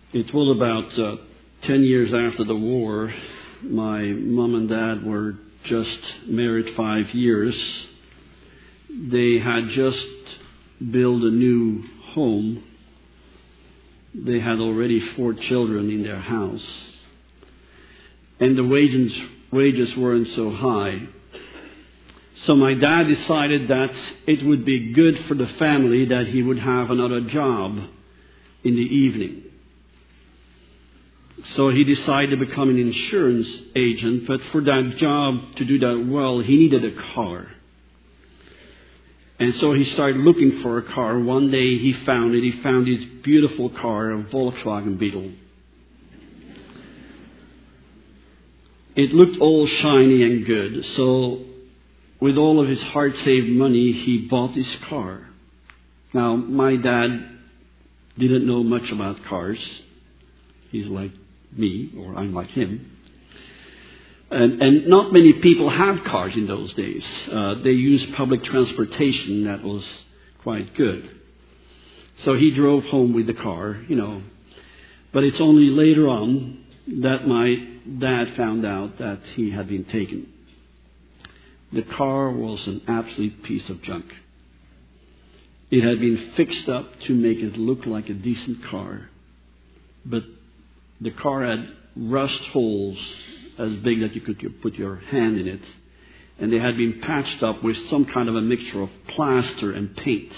It was about 10 years after the war. My mom and dad were just married 5 years. They had just built a new home. They had already 4 children in their house. And the wages weren't so high. So my dad decided that it would be good for the family that he would have another job in the evening. So he decided to become an insurance agent, but for that job, to do that well, he needed a car. And so he started looking for a car. One day he found it. He found his beautiful car, a Volkswagen Beetle. It looked all shiny and good. So with all of his hard-saved money, he bought his car. Now, my dad didn't know much about cars. He's like me, or I'm like him. And not many people had cars in those days. They used public transportation that was quite good. So he drove home with the car, But it's only later on that my dad found out that he had been taken. The car was an absolute piece of junk. It had been fixed up to make it look like a decent car. But the car had rust holes as big that you could put your hand in it. And they had been patched up with some kind of a mixture of plaster and paint.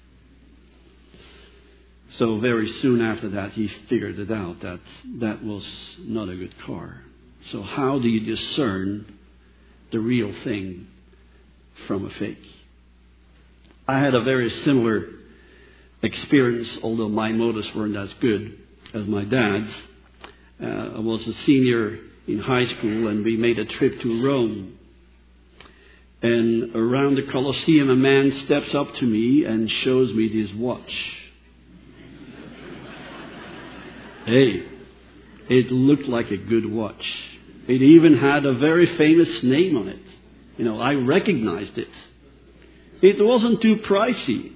So very soon after that, he figured it out that that was not a good car. So how do you discern the real thing from a fake? I had a very similar experience, although my motives weren't as good as my dad's. I was a senior in high school, and we made a trip to Rome. And around the Colosseum, a man steps up to me and shows me this watch. Hey, it looked like a good watch. It even had a very famous name on it. I recognized it. It wasn't too pricey.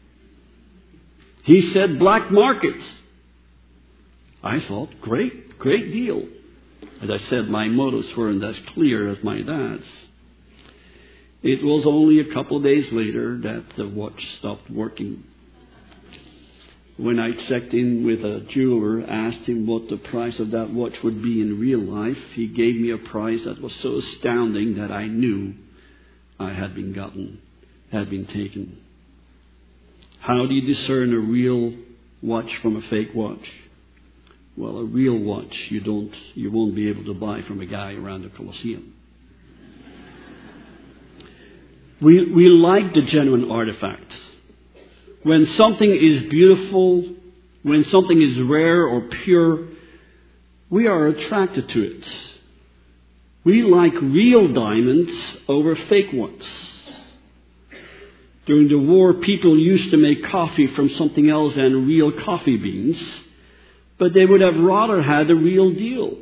He said black market. I thought, great deal. As I said, my motives weren't as clear as my dad's. It was only a couple of days later that the watch stopped working. When I checked in with a jeweler, asked him what the price of that watch would be in real life, he gave me a price that was so astounding that I knew I had been taken. How do you discern a real watch from a fake watch? Well, a real watch you won't be able to buy from a guy around the Colosseum. We like the genuine artifacts. When something is beautiful, when something is rare or pure, we are attracted to it. We like real diamonds over fake ones. During the war, people used to make coffee from something else than real coffee beans, but they would have rather had the real deal.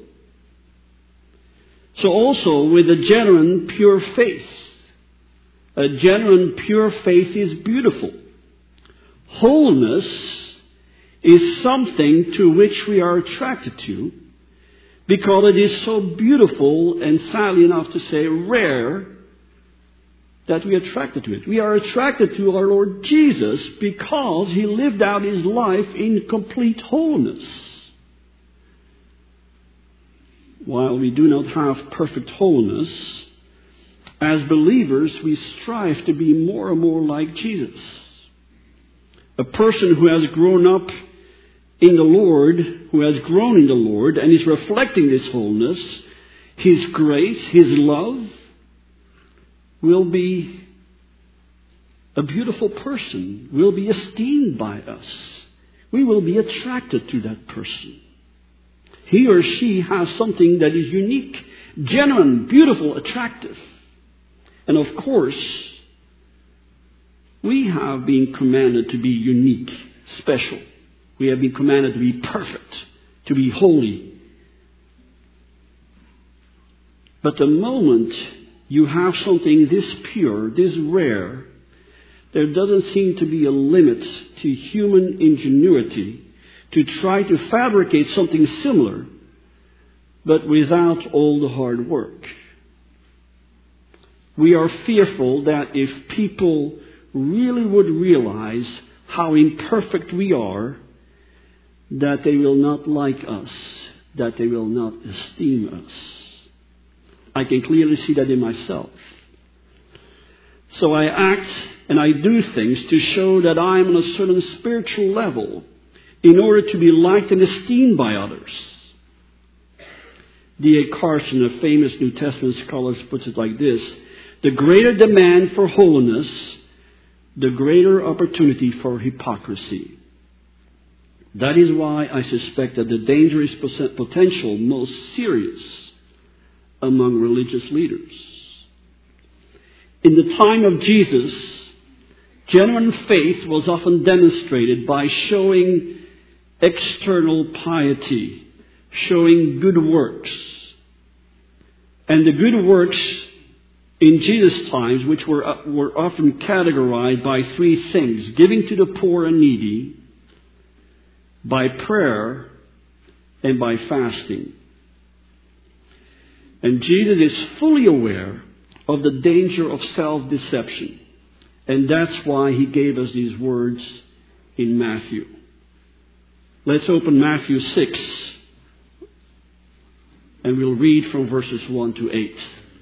So also with a genuine, pure faith. A genuine, pure faith is beautiful. Wholeness is something to which we are attracted to because it is so beautiful and, sadly enough to say, rare that we are attracted to it. We are attracted to our Lord Jesus because He lived out His life in complete wholeness. While we do not have perfect wholeness, as believers we strive to be more and more like Jesus. A person who has grown up in the Lord, who has grown in the Lord and is reflecting this wholeness, His grace, His love, will be a beautiful person, will be esteemed by us. We will be attracted to that person. He or she has something that is unique, genuine, beautiful, attractive. And of course, we have been commanded to be unique, special. We have been commanded to be perfect, to be holy. But the moment you have something this pure, this rare, there doesn't seem to be a limit to human ingenuity to try to fabricate something similar, but without all the hard work. We are fearful that if people really would realize how imperfect we are, that they will not like us, that they will not esteem us. I can clearly see that in myself. So I act and I do things to show that I am on a certain spiritual level in order to be liked and esteemed by others. D.A. Carson, a famous New Testament scholar, puts it like this: the greater demand for holiness, the greater opportunity for hypocrisy. That is why I suspect that the danger is potential most serious among religious leaders. In the time of Jesus, genuine faith was often demonstrated by showing external piety, showing good works. And the good works in Jesus' times, which were often categorized by three things: giving to the poor and needy, by prayer, and by fasting. And Jesus is fully aware of the danger of self-deception. And that's why he gave us these words in Matthew. Let's open Matthew 6, and we'll read from verses 1 to 8.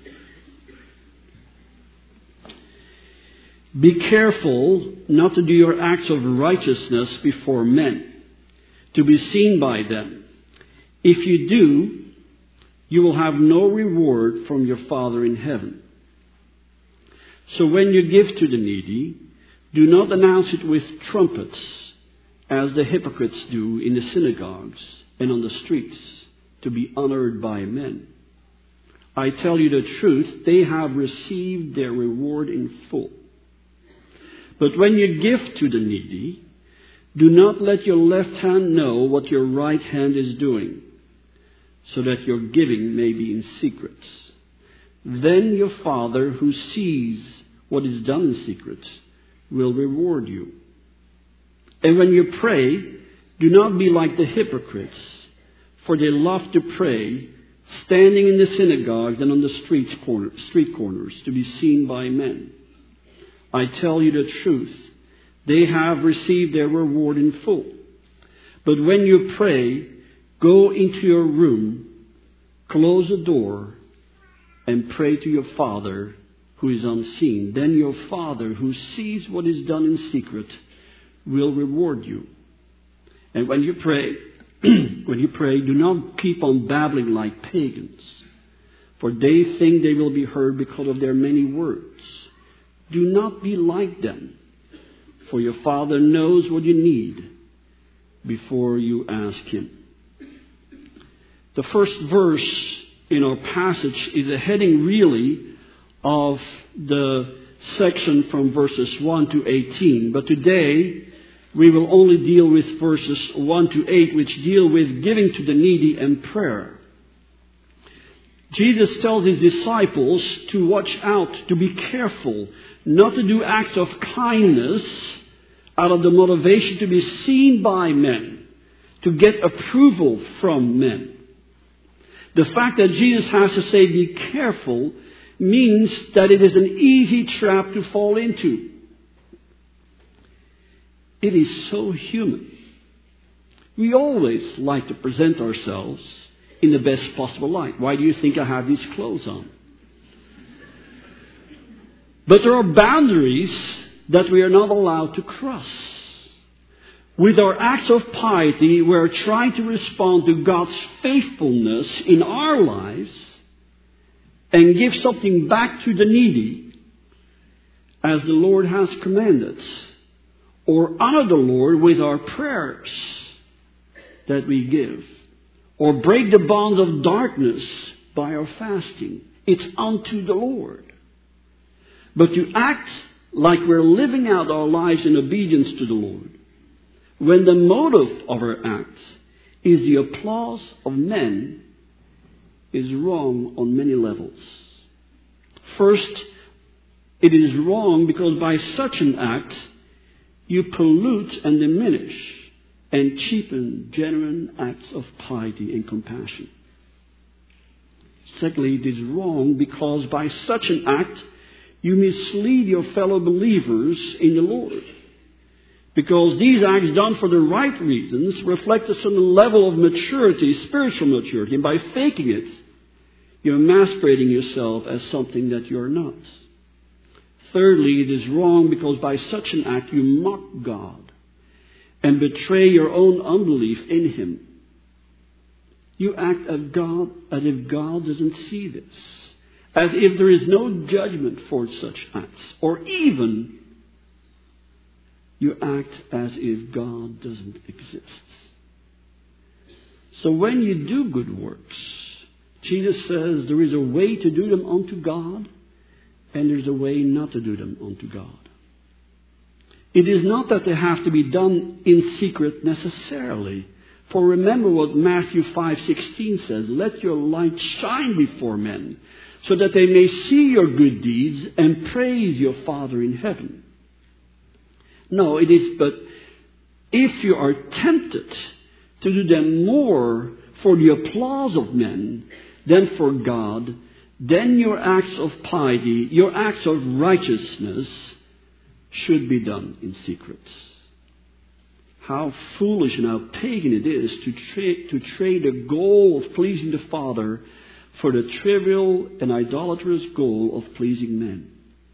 Be careful not to do your acts of righteousness before men, to be seen by them. If you do, you will have no reward from your Father in heaven. So when you give to the needy, do not announce it with trumpets, as the hypocrites do in the synagogues and on the streets, to be honored by men. I tell you the truth, they have received their reward in full. But when you give to the needy, do not let your left hand know what your right hand is doing, so that your giving may be in secret. Then your Father, who sees what is done in secret, will reward you. And when you pray, do not be like the hypocrites, for they love to pray, standing in the synagogues and on the street corners, to be seen by men. I tell you the truth, they have received their reward in full. But when you pray, go into your room, close the door, and pray to your Father who is unseen. Then your Father who sees what is done in secret will reward you. And when you pray, do not keep on babbling like pagans, for they think they will be heard because of their many words. Do not be like them, for your Father knows what you need before you ask Him. The first verse in our passage is a heading really of the section from verses 1 to 18. But today we will only deal with verses 1 to 8, which deal with giving to the needy and prayer. Jesus tells his disciples to watch out, to be careful, not to do acts of kindness out of the motivation to be seen by men, to get approval from men. The fact that Jesus has to say be careful means that it is an easy trap to fall into. It is so human. We always like to present ourselves in the best possible light. Why do you think I have these clothes on? But there are boundaries that we are not allowed to cross. With our acts of piety, we are trying to respond to God's faithfulness in our lives and give something back to the needy as the Lord has commanded. Or honor the Lord with our prayers that we give. Or break the bonds of darkness by our fasting. It's unto the Lord. But to act like we're living out our lives in obedience to the Lord, when the motive of our acts is the applause of men, is wrong on many levels. First, it is wrong because by such an act, you pollute and diminish and cheapen genuine acts of piety and compassion. Secondly, it is wrong because by such an act you mislead your fellow believers in the Lord. Because these acts done for the right reasons reflect a certain level of maturity, spiritual maturity, and by faking it, you're masquerading yourself as something that you're not. Thirdly, it is wrong because by such an act you mock God and betray your own unbelief in Him. You act as if God doesn't see this, as if there is no judgment for such acts, or even you act as if God doesn't exist. So when you do good works, Jesus says there is a way to do them unto God, and there's a way not to do them unto God. It is not that they have to be done in secret necessarily. For remember what Matthew 5:16 says, let your light shine before men, so that they may see your good deeds and praise your Father in heaven. No, it is, but if you are tempted to do them more for the applause of men than for God, then your acts of piety, your acts of righteousness should be done in secret. How foolish and how pagan it is to trade the goal of pleasing the Father for the trivial and idolatrous goal of pleasing men.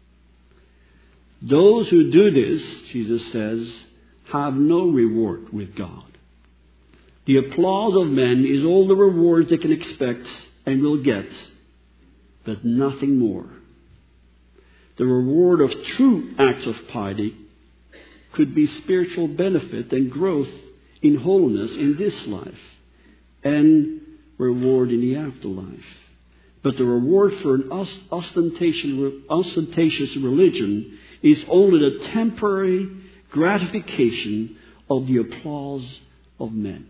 Those who do this, Jesus says, have no reward with God. The applause of men is all the rewards they can expect and will get, but nothing more. The reward of true acts of piety could be spiritual benefit and growth in holiness in this life and reward in the afterlife. But the reward for an ostentatious religion is only the temporary gratification of the applause of men.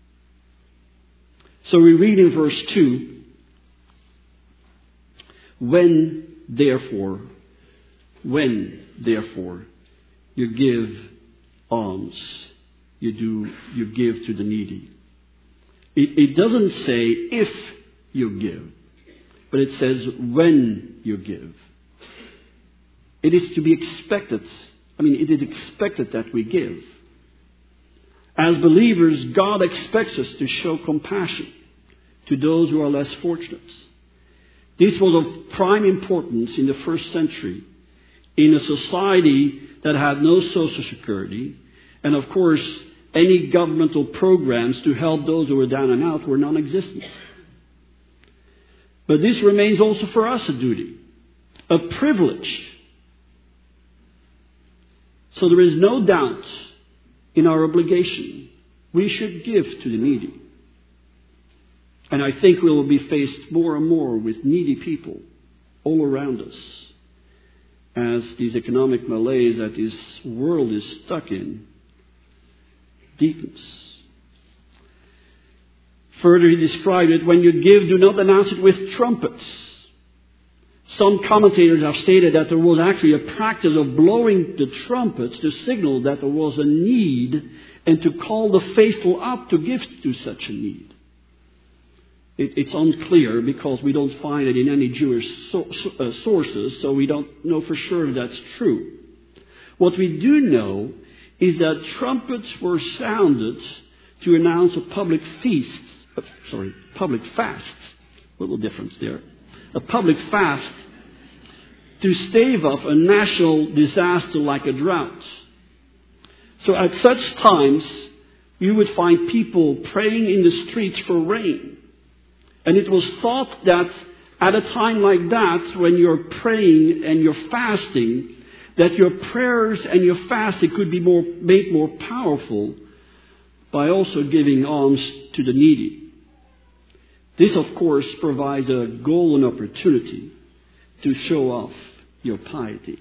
So we read in verse 2, when therefore you give alms, you give to the needy. It doesn't say if you give, but it says when you give. It is to be expected. It is expected that we give. As believers, God expects us to show compassion to those who are less fortunate. This was of prime importance in the first century, in a society that had no social security, and of course, any governmental programs to help those who were down and out were non-existent. But this remains also for us a duty, a privilege. So there is no doubt in our obligation. We should give to the needy. And I think we will be faced more and more with needy people all around us as these economic malaise that this world is stuck in deepens. Further, he described it, when you give, do not announce it with trumpets. Some commentators have stated that there was actually a practice of blowing the trumpets to signal that there was a need and to call the faithful up to give to such a need. It's unclear because we don't find it in any Jewish sources, so we don't know for sure if that's true. What we do know is that trumpets were sounded to announce a public fast. A little difference there. A public fast to stave off a national disaster like a drought. So at such times, you would find people praying in the streets for rain. And it was thought that at a time like that, when you're praying and you're fasting, that your prayers and your fasting could be made more powerful by also giving alms to the needy. This, of course, provides a golden opportunity to show off your piety.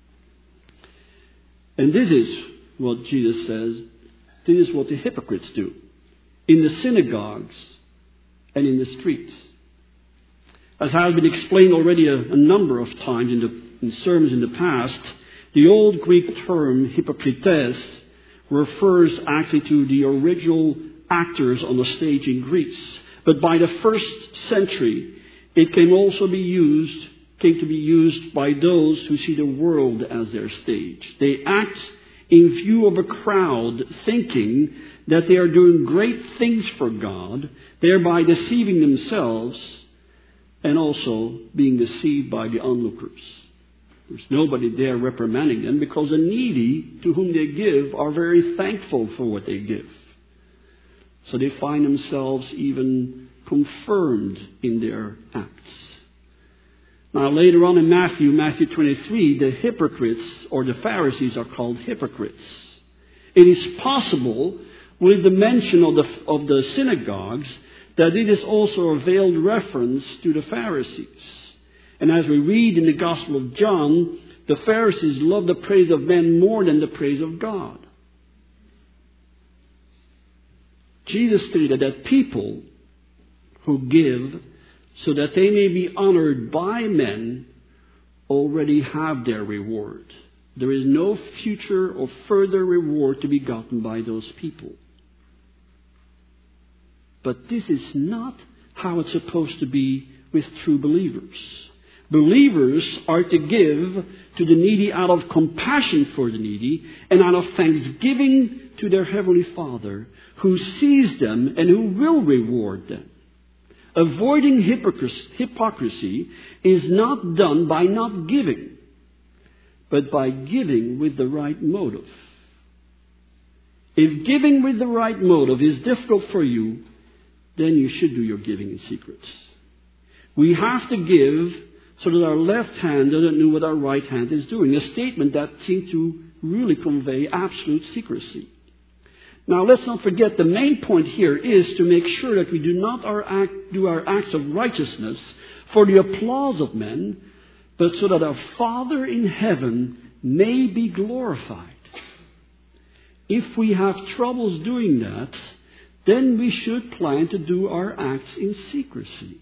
And this is what Jesus says, this is what the hypocrites do in the synagogues and in the streets. As has been explained already a number of times in sermons in the past, the old Greek term hypocrites refers actually to the original actors on the stage in Greece. But by the first century, it came to be used by those who see the world as their stage. They act in view of a crowd, thinking that they are doing great things for God, thereby deceiving themselves and also being deceived by the onlookers. There's nobody there reprimanding them because the needy to whom they give are very thankful for what they give. So they find themselves even confirmed in their acts. Now later on in Matthew 23, the hypocrites or the Pharisees are called hypocrites. It is possible with the mention of the synagogues that it is also a veiled reference to the Pharisees. And as we read in the Gospel of John, the Pharisees loved the praise of men more than the praise of God. Jesus stated that people who give so that they may be honored by men already have their reward. There is no future or further reward to be gotten by those people. But this is not how it's supposed to be with true believers. Believers are to give to the needy out of compassion for the needy and out of thanksgiving to their Heavenly Father, who sees them and who will reward them. Avoiding hypocrisy is not done by not giving, but by giving with the right motive. If giving with the right motive is difficult for you, then you should do your giving in secret. We have to give so that our left hand doesn't know what our right hand is doing. A statement that seems to really convey absolute secrecy. Now let's not forget the main point here is to make sure that we do not do our acts of righteousness for the applause of men, but so that our Father in heaven may be glorified. If we have troubles doing that, then we should plan to do our acts in secrecy.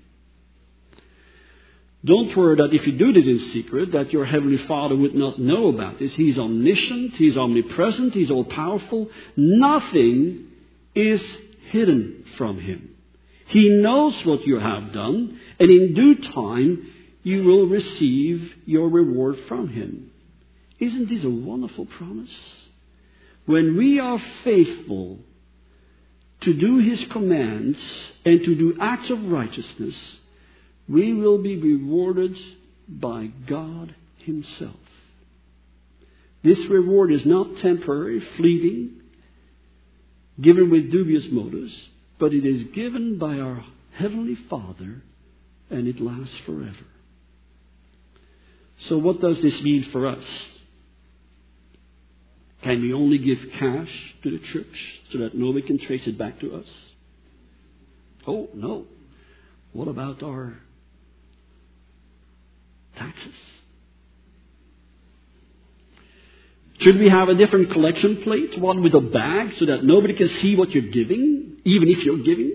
Don't worry that if you do this in secret, that your Heavenly Father would not know about this. He's omniscient, He's omnipresent, He's all-powerful. Nothing is hidden from Him. He knows what you have done, and in due time, you will receive your reward from Him. Isn't this a wonderful promise? When we are faithful to do His commands and to do acts of righteousness, we will be rewarded by God Himself. This reward is not temporary, fleeting, given with dubious motives, but it is given by our Heavenly Father, and it lasts forever. So what does this mean for us? Can we only give cash to the church so that nobody can trace it back to us? Oh, no. What about our taxes? Should we have a different collection plate, one with a bag, so that nobody can see what you're giving, even if you're giving?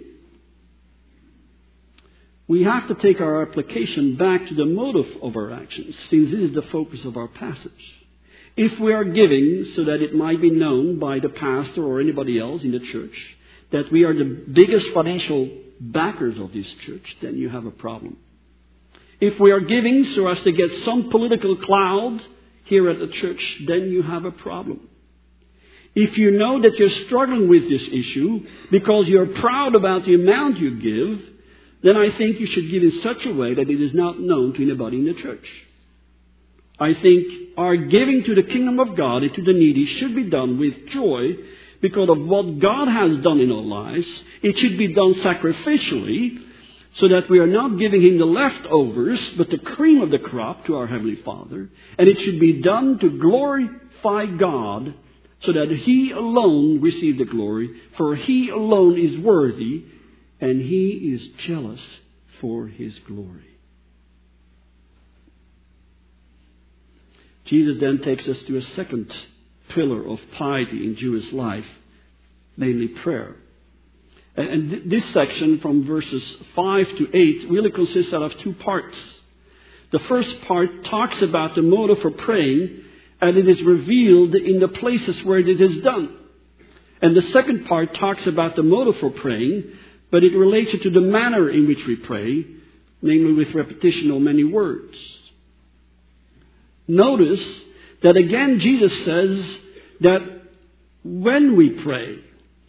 We have to take our application back to the motive of our actions, since this is the focus of our passage. If we are giving so that it might be known by the pastor or anybody else in the church that we are the biggest financial backers of this church, then you have a problem. If we are giving so as to get some political clout here at the church, then you have a problem. If you know that you're struggling with this issue because you're proud about the amount you give, then I think you should give in such a way that it is not known to anybody in the church. I think our giving to the kingdom of God and to the needy should be done with joy because of what God has done in our lives. It should be done sacrificially so that we are not giving Him the leftovers, but the cream of the crop to our Heavenly Father. And it should be done to glorify God so that He alone receives the glory, for He alone is worthy and He is jealous for His glory. Jesus then takes us to a second pillar of piety in Jewish life, namely prayer. And this section from verses 5 to 8 really consists out of two parts. The first part talks about the motive for praying, and it is revealed in the places where it is done. And the second part talks about the motive for praying, but it relates it to the manner in which we pray, namely with repetition of many words. Notice that again Jesus says that when we pray,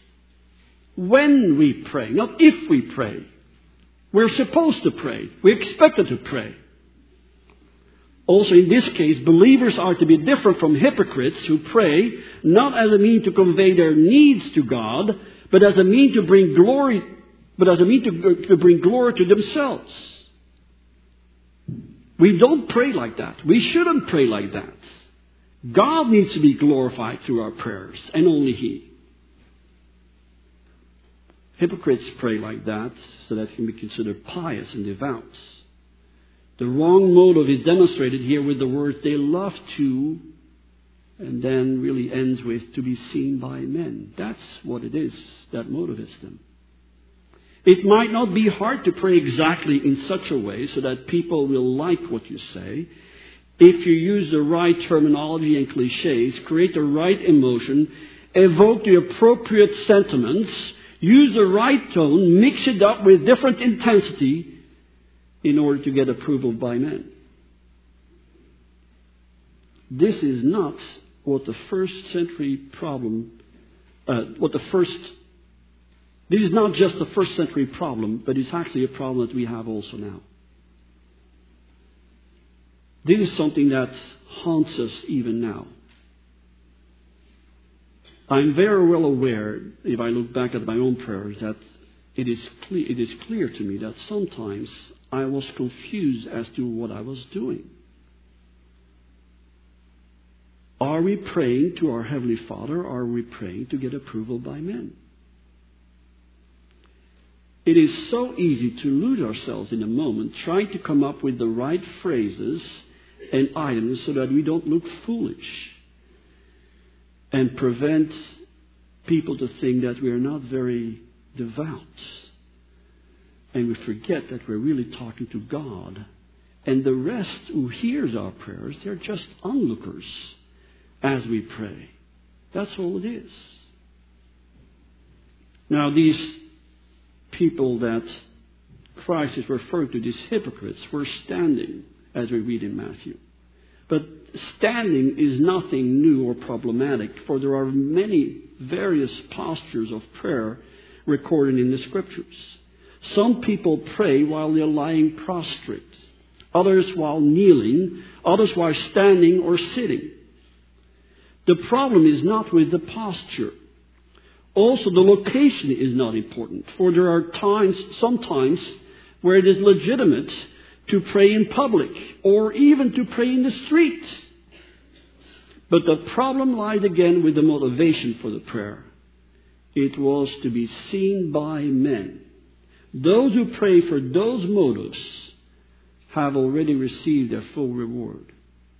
not if we pray, we're supposed to pray. We're expected to pray. Also in this case, believers are to be different from hypocrites who pray not as a means to convey their needs to God, but as a means to bring glory, to bring glory to themselves. We don't pray like that. We shouldn't pray like that. God needs to be glorified through our prayers, and only He. Hypocrites pray like that so that they can be considered pious and devout. The wrong motive is demonstrated here with the words, they love to, and then really ends with, to be seen by men. That's what it is that motivates them. It might not be hard to pray exactly in such a way so that people will like what you say. If you use the right terminology and cliches, create the right emotion, evoke the appropriate sentiments, use the right tone, mix it up with different intensity in order to get approval by men. This is not what the first century problem, this is not just a first century problem, but it's actually a problem that we have also now. This is something that haunts us even now. I'm very well aware, if I look back at my own prayers, that it is clear to me that sometimes I was confused as to what I was doing. Are we praying to our Heavenly Father, or are we praying to get approval by men? It is so easy to lose ourselves in a moment trying to come up with the right phrases and items so that we don't look foolish and prevent people to think that we are not very devout. And we forget that we're really talking to God. And the rest who hears our prayers, they're just onlookers as we pray. That's all it is. Now these people that Christ is referring to, these hypocrites, were standing, as we read in Matthew. But standing is nothing new or problematic, for there are many various postures of prayer recorded in the Scriptures. Some people pray while they're lying prostrate, others while kneeling, others while standing or sitting. The problem is not with the posture. Also, the location is not important, for there are sometimes where it is legitimate to pray in public or even to pray in the street. But the problem lies again with the motivation for the prayer. It was to be seen by men. Those who pray for those motives have already received their full reward.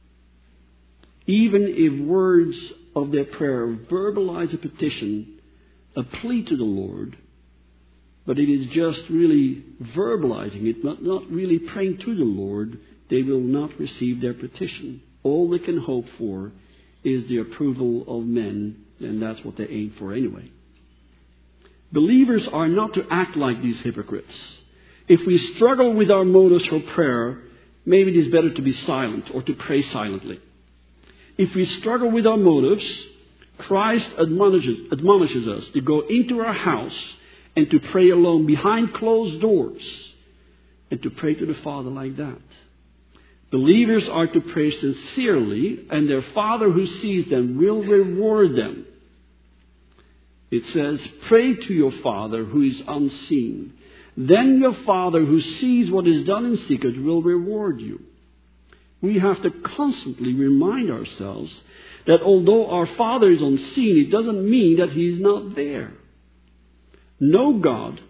Even if words of their prayer verbalize a petition, a plea to the Lord, but it is just really verbalizing it, not really praying to the Lord, they will not receive their petition. All they can hope for is the approval of men, and that's what they aim for anyway. Believers are not to act like these hypocrites. If we struggle with our motives for prayer, maybe it is better to be silent or to pray silently. If we struggle with our motives, Christ admonishes us to go into our house and to pray alone behind closed doors and to pray to the Father like that. Believers are to pray sincerely, and their Father who sees them will reward them. It says, pray to your Father who is unseen. Then your Father who sees what is done in secret will reward you. We have to constantly remind ourselves that although our Father is unseen, it doesn't mean that He is not there. Know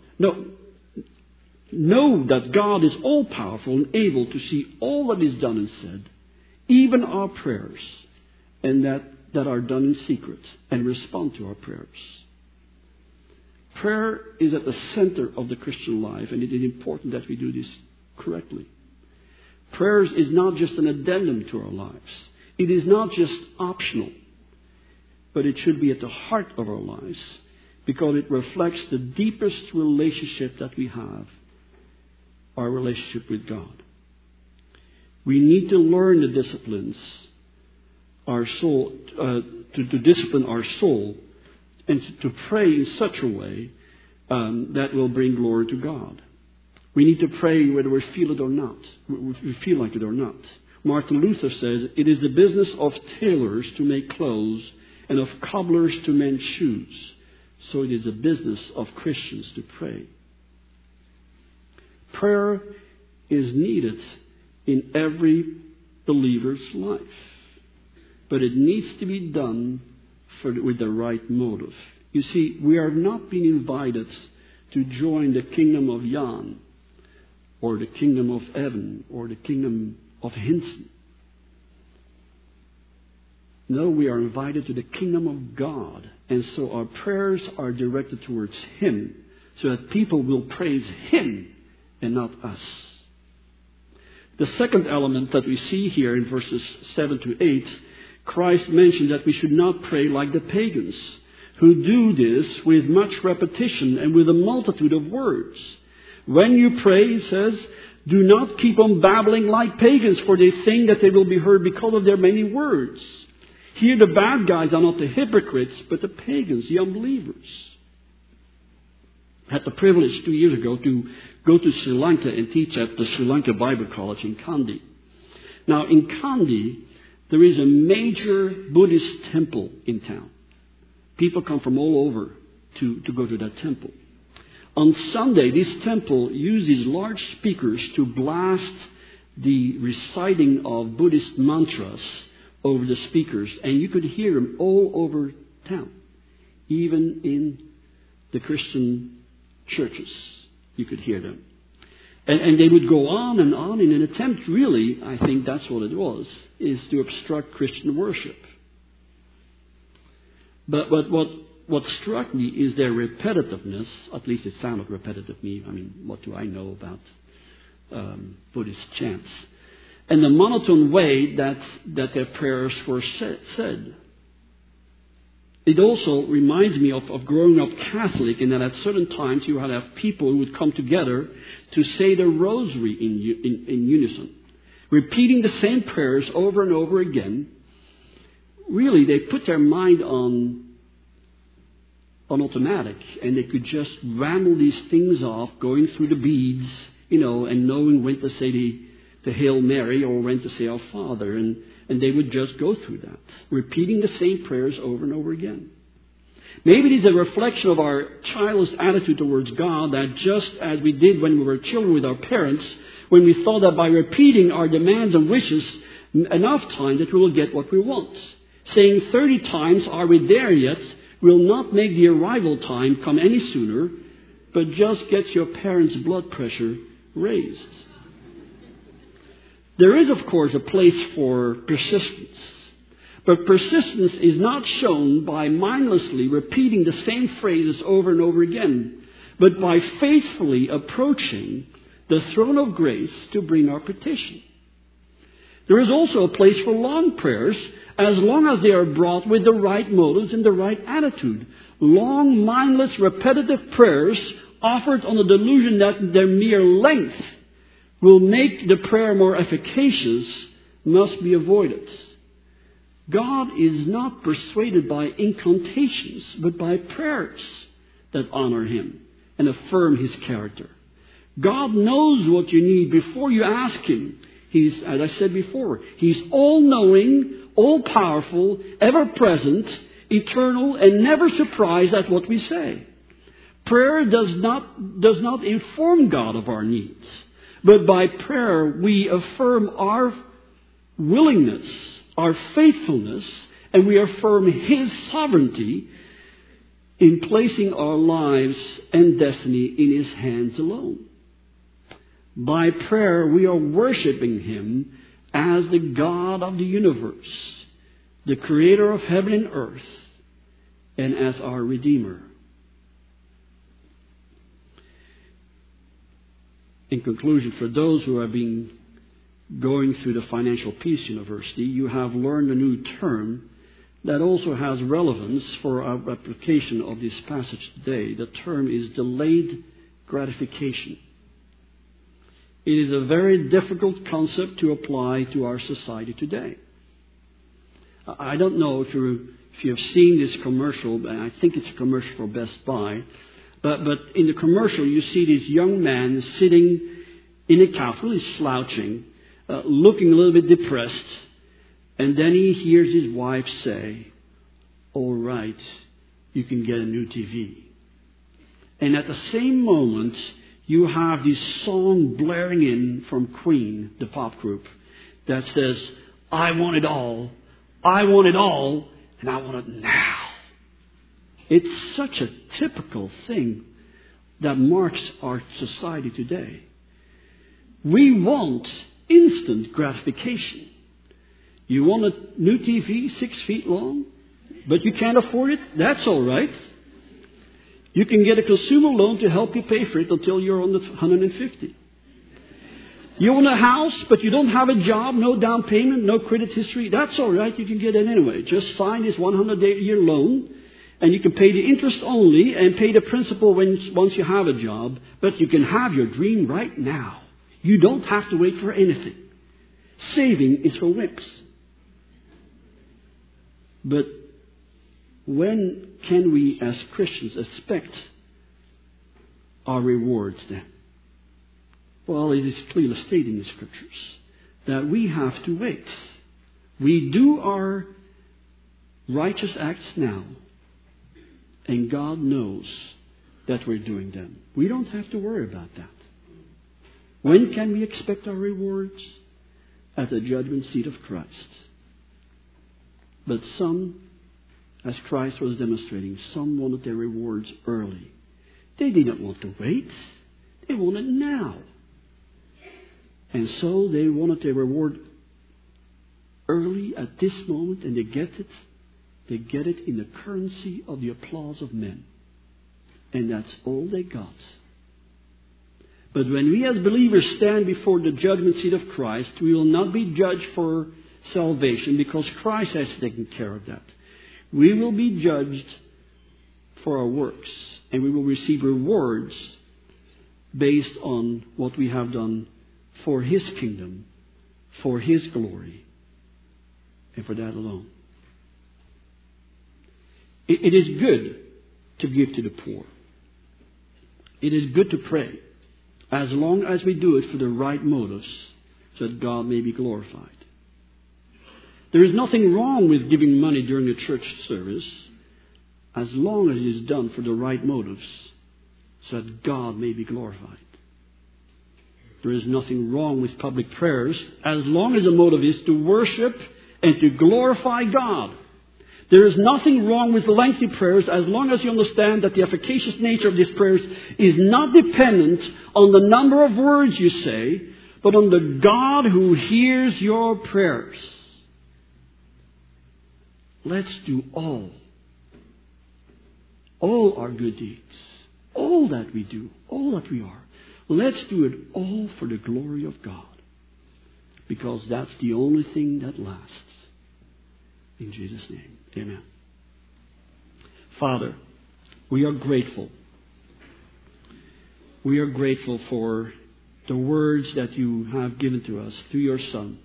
that God is all-powerful and able to see all that is done and said, even our prayers, and that are done in secret, and respond to our prayers. Prayer is at the center of the Christian life, and it is important that we do this correctly. Prayer is not just an addendum to our lives. It is not just optional. but it should be at the heart of our lives because it reflects the deepest relationship that we have, our relationship with God. We need to learn the disciplines, our soul, to discipline our soul, and to pray in such a way that will bring glory to God. We need to pray whether we feel it or not. We feel like it or not. Martin Luther says, "It is the business of tailors to make clothes and of cobblers to mend shoes. So it is the business of Christians to pray." Prayer is needed in every believer's life. But it needs to be done with the right motive. You see, we are not being invited to join the kingdom of Jan, or the kingdom of Evan, or the kingdom of Hinson. No, we are invited to the kingdom of God. And so our prayers are directed towards Him, so that people will praise Him and not us. The second element that we see here in verses 7 to 8, Christ mentioned that we should not pray like the pagans, who do this with much repetition and with a multitude of words. When you pray, he says, do not keep on babbling like pagans, for they think that they will be heard because of their many words. Here the bad guys are not the hypocrites, but the pagans, the unbelievers. I had the privilege 2 years ago to go to Sri Lanka and teach at the Sri Lanka Bible College in Kandy. Now in Kandy, there is a major Buddhist temple in town. People come from all over to go to that temple. On Sunday, this temple uses large speakers to blast the reciting of Buddhist mantras over the speakers. And you could hear them all over town. Even in the Christian churches, you could hear them. And they would go on in an attempt, really, I think that's what it was, is to obstruct Christian worship. But what struck me is their repetitiveness. At least it sounded repetitive to me. I mean, what do I know about Buddhist chants? And the monotone way that their prayers were said. It also reminds me of growing up Catholic, in that at certain times you would have people who would come together to say the rosary in unison, repeating the same prayers over and over again. Really, they put their mind on automatic, and they could just ramble these things off, going through the beads, and knowing when to say the Hail Mary or when to say Our Father, and they would just go through that, repeating the same prayers over and over again. Maybe it is a reflection of our childish attitude towards God, that just as we did when we were children with our parents, when we thought that by repeating our demands and wishes enough times that we will get what we want. Saying 30 times, "Are we there yet?" will not make the arrival time come any sooner, but just gets your parents' blood pressure raised. There is, of course, a place for persistence. But persistence is not shown by mindlessly repeating the same phrases over and over again, but by faithfully approaching the throne of grace to bring our petition. There is also a place for long prayers, as long as they are brought with the right motives and the right attitude. Long, mindless, repetitive prayers offered on the delusion that their mere length will make the prayer more efficacious must be avoided. God is not persuaded by incantations, but by prayers that honor Him and affirm His character. God knows what you need before you ask Him. He's, as I said before, He's all-knowing, all-powerful, ever-present, eternal, and never surprised at what we say. Prayer does not inform God of our needs. But by prayer, we affirm our willingness, our faithfulness, and we affirm His sovereignty in placing our lives and destiny in His hands alone. By prayer, we are worshiping Him as the God of the universe, the Creator of heaven and earth, and as our Redeemer. In conclusion, for those who have been going through the Financial Peace University, you have learned a new term that also has relevance for our application of this passage today. The term is delayed gratification. It is a very difficult concept to apply to our society today. I don't know if you have seen this commercial. I think it's a commercial for Best Buy. But in the commercial, you see this young man sitting in a couch, really slouching, looking a little bit depressed. And then he hears his wife say, "All right, you can get a new TV." And at the same moment, you have this song blaring in from Queen, the pop group, that says, "I want it all, I want it all, and I want it now." It's such a typical thing that marks our society today. We want instant gratification. You want a new TV 6 feet long, but you can't afford it? That's all right. You can get a consumer loan to help you pay for it until you're on the 150. You want a house, but you don't have a job, no down payment, no credit history. That's all right. You can get it anyway. Just sign this 100-year loan, and you can pay the interest only and pay the principal once you have a job. But you can have your dream right now. You don't have to wait for anything. Saving is for wimps. But when can we as Christians expect our rewards then? Well, it is clearly stated in the Scriptures that we have to wait. We do our righteous acts now, and God knows that we're doing them. We don't have to worry about that. When can we expect our rewards? At the judgment seat of Christ. But some, as Christ was demonstrating, some wanted their rewards early. They did not want to wait. They wanted now. And so they wanted their reward early at this moment, and they get it. They get it in the currency of the applause of men. And that's all they got. But when we as believers stand before the judgment seat of Christ, we will not be judged for salvation because Christ has taken care of that. We will be judged for our works, and we will receive rewards based on what we have done for His kingdom, for His glory, and for that alone. It is good to give to the poor. It is good to pray, as long as we do it for the right motives, so that God may be glorified. There is nothing wrong with giving money during a church service, as long as it is done for the right motives, so that God may be glorified. There is nothing wrong with public prayers, as long as the motive is to worship and to glorify God. There is nothing wrong with lengthy prayers, as long as you understand that the efficacious nature of these prayers is not dependent on the number of words you say, but on the God who hears your prayers. Let's do all our good deeds, all that we do, all that we are. Let's do it all for the glory of God, because that's the only thing that lasts. In Jesus' name, amen. Father, we are grateful. We are grateful for the words that you have given to us through your Son.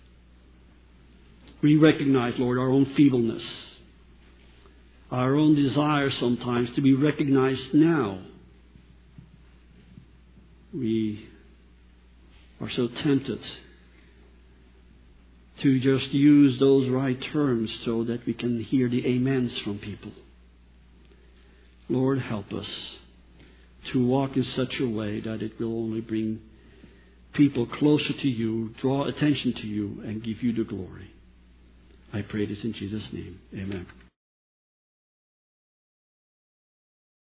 We recognize, Lord, our own feebleness, our own desire sometimes to be recognized now. We are so tempted to just use those right terms so that we can hear the amens from people. Lord, help us to walk in such a way that it will only bring people closer to you, draw attention to you, and give you the glory. I pray this in Jesus' name. Amen.